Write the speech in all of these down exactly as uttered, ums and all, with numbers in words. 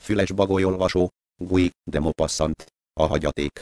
füles bagolyolvasó, Gui, de Maupassant, a hagyaték.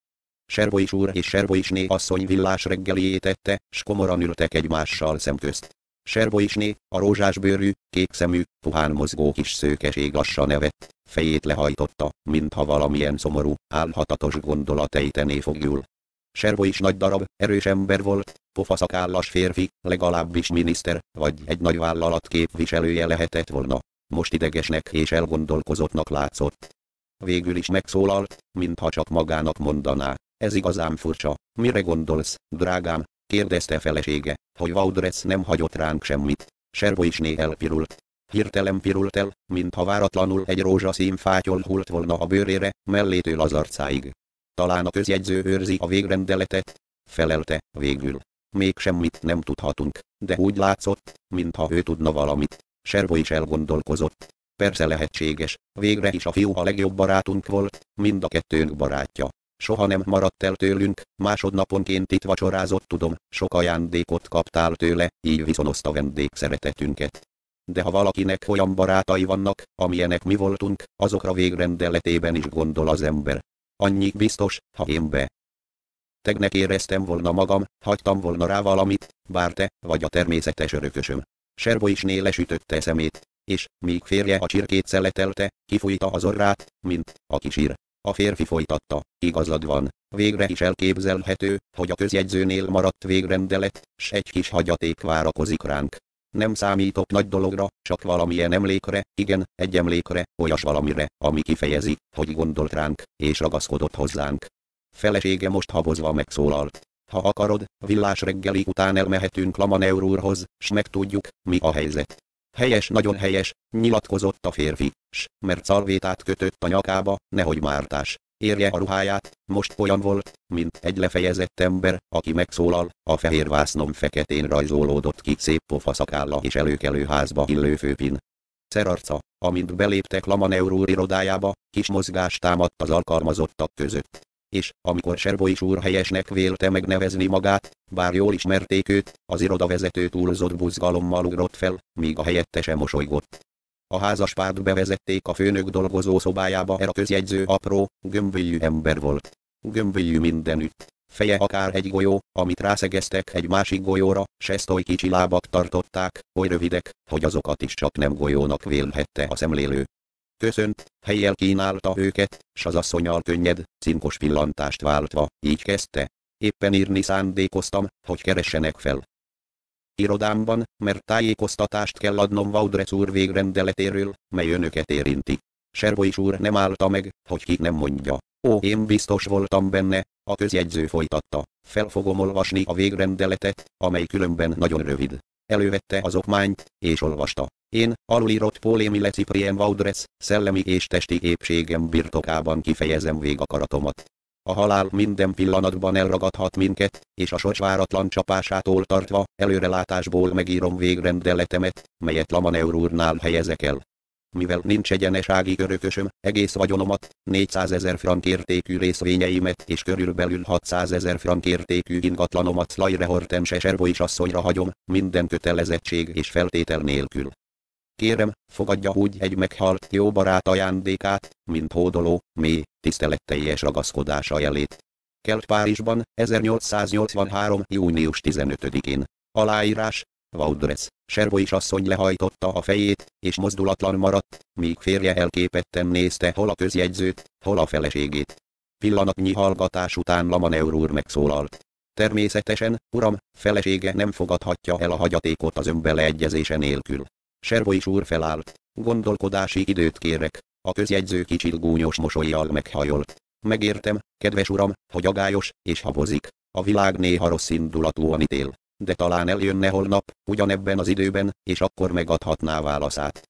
Servois úr és Servoisné asszony villás reggeliét ette, s komoran ültek egymással szemközt. Servoisné, a rózsásbőrű, kékszemű, puhán mozgó kis szőkeség lassan evett, fejét lehajtotta, mintha valamilyen szomorú, álhatatos gondolat ejtené fogjul. Servois nagy darab, erős ember volt, pofaszakállas férfi, legalábbis miniszter, vagy egy nagy vállalat képviselője lehetett volna. Most idegesnek és elgondolkozottnak látszott. Végül is megszólalt, mintha csak magának mondaná. Ez igazán furcsa. Mire gondolsz, drágám? Kérdezte felesége, hogy Vaudrec nem hagyott ránk semmit. Servoisné elpirult. Hirtelen pirult el, mintha váratlanul egy rózsaszín fátyol hult volna a bőrére, mellétől az arcáig. Talán a közjegyző őrzi a végrendeletet? Felelte, végül. Még semmit nem tudhatunk, de úgy látszott, mintha ő tudna valamit. Servois elgondolkozott. Persze lehetséges, végre is a fiú a legjobb barátunk volt, mind a kettőnk barátja. Soha nem maradt el tőlünk, másodnaponként itt vacsorázott, tudom, sok ajándékot kaptál tőle, így viszonozta vendégszeretetünket. De ha valakinek olyan barátai vannak, amilyenek mi voltunk, azokra végrendeletében is gondol az ember. Annyi biztos, ha én be. Tegnek éreztem volna magam, hagytam volna rá valamit, bár te vagy a természetes örökösöm. Servoisné lesütötte szemét, és, míg férje a csirkét szeletelte, kifújta az orrát, mint aki sír. A férfi folytatta, igazad van, végre is elképzelhető, hogy a közjegyzőnél maradt végrendelet, s egy kis hagyaték várakozik ránk. Nem számítok nagy dologra, csak valamilyen emlékre, igen, egy emlékre, olyas valamire, ami kifejezi, hogy gondolt ránk, és ragaszkodott hozzánk. Felesége most habozva megszólalt. Ha akarod, villás reggeli után elmehetünk Lamaneur úrhoz, s megtudjuk, mi a helyzet. Helyes, nagyon helyes, nyilatkozott a férfi, s, mert szalvétát kötött a nyakába, nehogy mártás érje a ruháját, most olyan volt, mint egy lefejezett ember, aki megszólal, a fehér vásznom feketén rajzolódott ki szép pofaszakálla és előkelő házba illő főpin. Szerarca, amint beléptek Lamaneur úr irodájába, kis mozgás támadt az alkalmazottak között. És, amikor Servois úr helyesnek vélte megnevezni magát, bár jól ismerték őt, az irodavezető túlzott buzgalommal ugrott fel, míg a helyettese mosolygott. A házaspárt bevezették a főnök dolgozó szobájába, er a közjegyző apró, gömbölyű ember volt. Gömbölyű mindenütt. Feje akár egy golyó, amit rászegeztek egy másik golyóra, s ezt oly kicsi lábak tartották, oly rövidek, hogy azokat is csak nem golyónak vélhette a szemlélő. Köszönt, helyjel kínálta őket, s az asszonnyal könnyed, cinkos pillantást váltva, így kezdte. Éppen írni szándékoztam, hogy keressenek fel irodámban, mert tájékoztatást kell adnom Vaudrec úr végrendeletéről, mely önöket érinti. Servois úr nem állta meg, hogy ki nem mondja. Ó, én biztos voltam benne, a közjegyző folytatta. Fel fogom olvasni a végrendeletet, amely különben nagyon rövid. Elővette az okmányt, és olvasta. Én, alulírott Paul Émile Cyprien Vaudrec, szellemi és testi épségem birtokában kifejezem végakaratomat. A halál minden pillanatban elragadhat minket, és a sors váratlan csapásától tartva, előrelátásból megírom végrendeletemet, melyet Lamaneur úrnál helyezek el. Mivel nincs egyenesági örökösöm, egész vagyonomat, négyszázezer frank értékű részvényeimet és körülbelül hatszázezer frank értékű ingatlanomat Slaire Hortense Servois asszonyra hagyom, minden kötelezettség és feltétel nélkül. Kérem, fogadja úgy egy meghalt jó barát ajándékát, mint hódoló, mély, tiszteletteljes ragaszkodása jelét. Kelt Párizsban, ezernyolcszáznyolcvanhárom. június tizenötödikén. Aláírás, Vaudrec. Servois asszony lehajtotta a fejét, és mozdulatlan maradt, míg férje elképetten nézte hol a közjegyzőt, hol a feleségét. Pillanatnyi hallgatás után Lamaneur úr megszólalt. Természetesen, uram, felesége nem fogadhatja el a hagyatékot az önbeleegyezése nélkül. Servois úr felállt. Gondolkodási időt kérek. A közjegyző kicsit gúnyos mosollyal meghajolt. Megértem, kedves uram, hogy agályos, és habozik. A világ néha rossz indulatúan ítél. De talán eljönne holnap, ugyanebben az időben, és akkor megadhatná válaszát.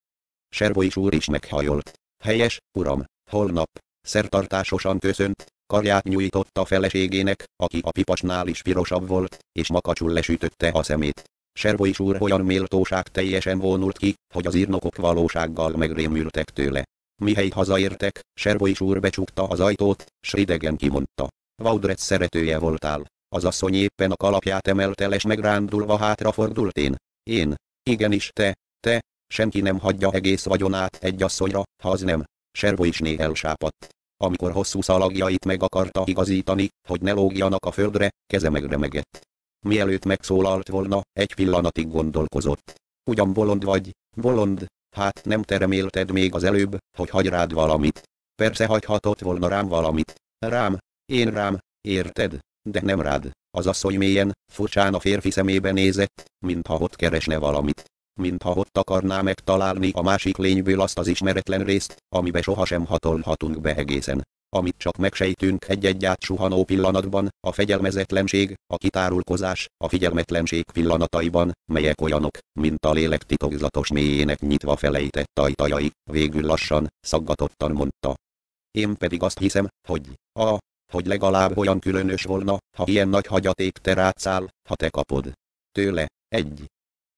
Servois úr is meghajolt. Helyes, uram, holnap. Szertartásosan köszönt, karját nyújtotta a feleségének, aki a pipacsnál is pirosabb volt, és makacsul lesütötte a szemét. Servois úr olyan méltóság teljesen vonult ki, hogy az írnokok valósággal megrémültek tőle. Mihelyt hazaértek, Servois úr becsukta az ajtót, s ridegen kimondta. Vaudrec szeretője voltál. Az asszony éppen a kalapját emelte, és megrándulva hátrafordult. Én. Én. Igenis te, te. senki nem hagyja egész vagyonát egy asszonyra, ha az nem. Servoisné elsápadt. Amikor hosszú szalagjait meg akarta igazítani, hogy ne lógjanak a földre, keze megremegett. Mielőtt megszólalt volna, egy pillanatig gondolkozott. Ugyan bolond vagy, bolond, hát nem te remélted még az előbb, hogy hagy rád valamit. Persze hagyhatott volna rám valamit. Rám, én rám, érted, de nem rád. Az asszony mélyen, furcsán a férfi szemébe nézett, mintha ott keresne valamit. Mintha ott akarná megtalálni a másik lényből azt az ismeretlen részt, amibe sohasem hatolhatunk be egészen. Amit csak megsejtünk egy-egy átsuhanó pillanatban, a fegyelmezetlenség, a kitárulkozás, a figyelmetlenség pillanataiban, melyek olyanok, mint a lélek titokzatos mélyének nyitva felejtett ajtajai, végül lassan, szaggatottan mondta. Én pedig azt hiszem, hogy, a, hogy legalább olyan különös volna, ha ilyen nagy hagyaték te rád száll, ha te kapod tőle, egy.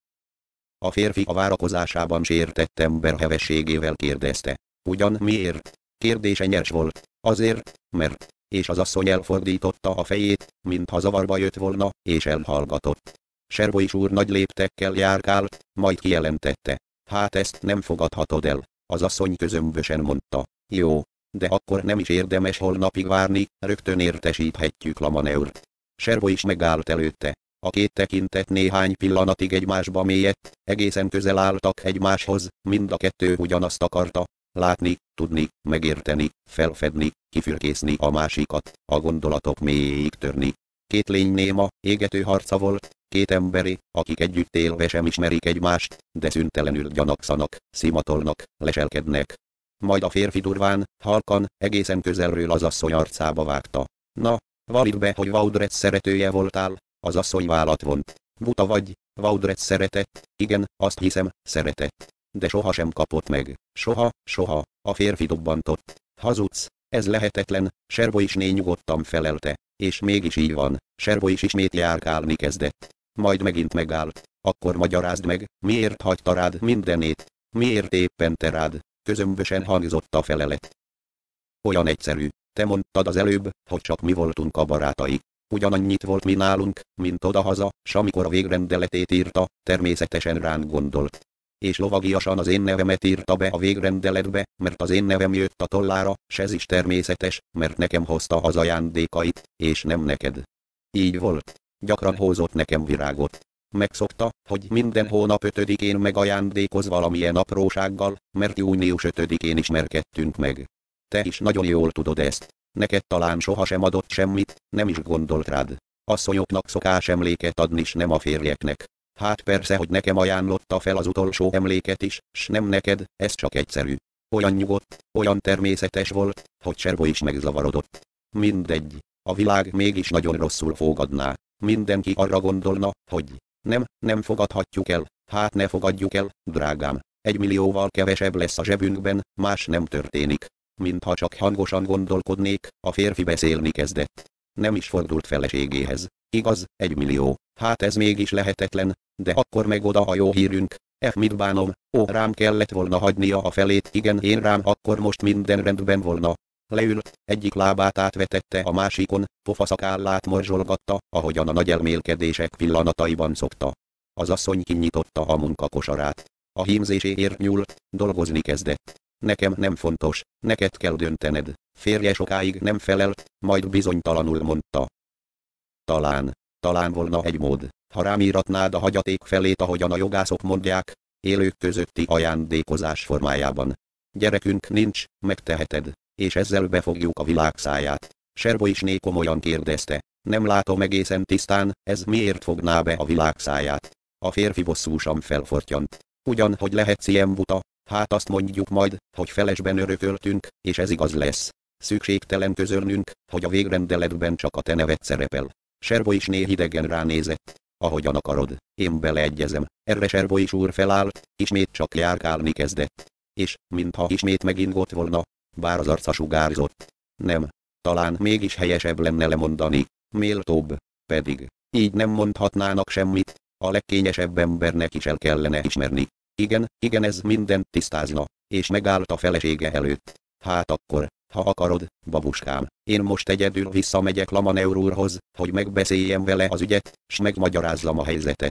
A férfi a várakozásában sértett ember hevességével kérdezte. Ugyan miért? Kérdése nyers volt. Azért, mert, és az asszony elfordította a fejét, mintha zavarba jött volna, és elhallgatott. Servois úr nagy léptekkel járkált, majd kijelentette. Hát ezt nem fogadhatod el. Az asszony közömbösen mondta. Jó, de akkor nem is érdemes holnapig várni, rögtön értesíthetjük Lamaneurt. Servois megállt előtte. A két tekintet néhány pillanatig egymásba mélyedt, egészen közel álltak egymáshoz, mind a kettő ugyanazt akarta. Látni, tudni, megérteni, felfedni, kifürkészni a másikat, a gondolatok mélyéig törni. Két lény néma, égető harca volt, két emberi, akik együtt élve sem ismerik egymást, de szüntelenül gyanakszanak, szimatolnak, leselkednek. Majd a férfi durván, halkan, egészen közelről az asszony arcába vágta. Na, vallid be, hogy Vaudrec szeretője voltál. Az asszony vállat vont. Buta vagy, Vaudrec szeretett, igen, azt hiszem, szeretett. De sohasem kapott meg. Soha, soha, a férfi dobbantott. Hazudsz, ez lehetetlen, Servoisné nyugodtan felelte. És mégis így van, Servois ismét járkálni kezdett. Majd megint megállt. Akkor magyarázd meg, miért hagyta rád mindenét? Miért éppen te rád? Közömbösen hangzott a felelet. Olyan egyszerű, te mondtad az előbb, hogy csak mi voltunk a barátai. Ugyanannyit volt mi nálunk, mint odahaza, s amikor a végrendeletét írta, természetesen ránk gondolt. És lovagiasan az én nevemet írta be a végrendeletbe, mert az én nevem jött a tollára, s ez is természetes, mert nekem hozta az ajándékait, és nem neked. Így volt. Gyakran hozott nekem virágot. Megszokta, hogy minden hónap ötödikén megajándékoz valamilyen aprósággal, mert június ötödikén ismerkedtünk meg. Te is nagyon jól tudod ezt. Neked talán sohasem adott semmit, nem is gondolt rád. Asszonyoknak szokás emléket adni, s nem a férjeknek. Hát persze, hogy nekem ajánlotta fel az utolsó emléket is, s nem neked, ez csak egyszerű. Olyan nyugodt, olyan természetes volt, hogy Servois megzavarodott. Mindegy, a világ mégis nagyon rosszul fogadná. Mindenki arra gondolna, hogy nem, nem fogadhatjuk el, hát ne fogadjuk el, drágám. Egy millióval kevesebb lesz a zsebünkben, más nem történik. Mintha csak hangosan gondolkodnék, a férfi beszélni kezdett. Nem is fordult feleségéhez. Igaz, egy millió. Hát ez mégis lehetetlen, de akkor meg oda a jó hírünk. F mit bánom, ó rám kellett volna hagynia a felét, igen én rám akkor most minden rendben volna. Leült, egyik lábát átvetette a másikon, pofaszakállát morzsolgatta, ahogyan a nagy elmélkedések pillanataiban szokta. Az asszony kinyitotta a munkakosarát. A hímzéséért nyúlt, dolgozni kezdett. Nekem nem fontos, neked kell döntened. Férje sokáig nem felelt, majd bizonytalanul mondta. Talán, talán volna egy mód, ha rám íratnád a hagyaték felét, ahogyan a jogászok mondják, élők közötti ajándékozás formájában. Gyerekünk nincs, megteheted, és ezzel befogjuk a világ száját. Servoisné komolyan kérdezte, nem látom egészen tisztán, ez miért fogná be a világ száját. A férfi bosszúsan felfortyant. Ugyan, hogy lehetsz ilyen buta, hát azt mondjuk majd, hogy felesben örököltünk, és ez igaz lesz. Szükségtelen közölnünk, hogy a végrendeletben csak a te neved szerepel. Servoisné hidegen ránézett. Ahogyan akarod, én beleegyezem. Erre Servois úr felállt, ismét csak járkálni kezdett. És, mintha ismét megingott volna, bár az arca sugárzott. Nem, talán mégis helyesebb lenne lemondani, méltóbb, pedig, így nem mondhatnának semmit, a legkényesebb embernek is el kellene ismerni. Igen, igen ez mindent tisztázna, és megállt a felesége előtt. Hát akkor, ha akarod, babuskám, én most egyedül visszamegyek Lamaneur úrhoz, hogy megbeszéljem vele az ügyet, s megmagyarázzam a helyzetet.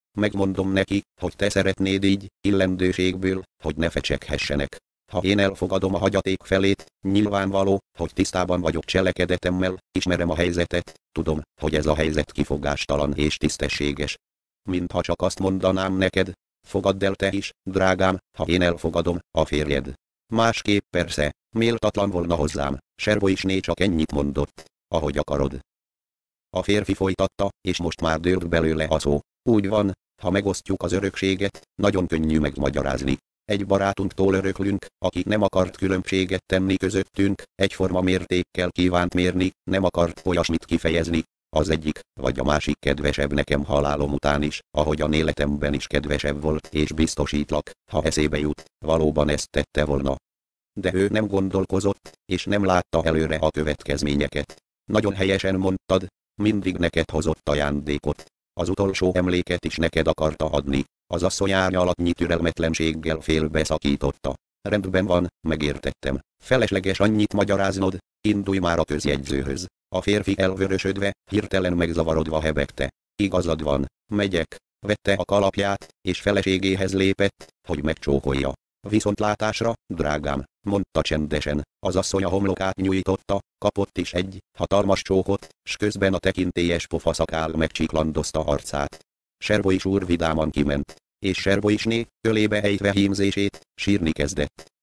Megmondom neki, hogy te szeretnéd így, illendőségből, hogy ne fecseghessenek. Ha én elfogadom a hagyaték felét, nyilvánvaló, hogy tisztában vagyok cselekedetemmel, ismerem a helyzetet, tudom, hogy ez a helyzet kifogástalan és tisztességes. Mintha csak azt mondanám neked, fogadd el te is, drágám, ha én elfogadom, a férjed. Másképp persze, méltatlan volna hozzám, Servoisné csak ennyit mondott, ahogy akarod. A férfi folytatta, és most már dőlt belőle a szó. Úgy van, ha megosztjuk az örökséget, nagyon könnyű megmagyarázni. Egy barátunktól öröklünk, aki nem akart különbséget tenni közöttünk, egyforma mértékkel kívánt mérni, nem akart olyasmit kifejezni. Az egyik, vagy a másik kedvesebb nekem halálom után is, ahogyan életemben is kedvesebb volt, és biztosítlak, ha eszébe jut, valóban ezt tette volna. De ő nem gondolkozott, és nem látta előre a következményeket. Nagyon helyesen mondtad, mindig neked hozott ajándékot. Az utolsó emléket is neked akarta adni. Az asszony árnyalatnyi türelmetlenséggel félbeszakította. Rendben van, megértettem. Felesleges annyit magyaráznod, indulj már a közjegyzőhöz. A férfi elvörösödve, hirtelen megzavarodva hebegte. Igazad van, megyek. Vette a kalapját, és feleségéhez lépett, hogy megcsókolja. Viszontlátásra, drágám, mondta csendesen. Az asszony a homlokát nyújtotta, kapott is egy hatalmas csókot, s közben a tekintélyes pofaszakál megcsiklandozta arcát. Servois úr vidáman kiment, és Servoisné, ölébe ejtve hímzését, sírni kezdett.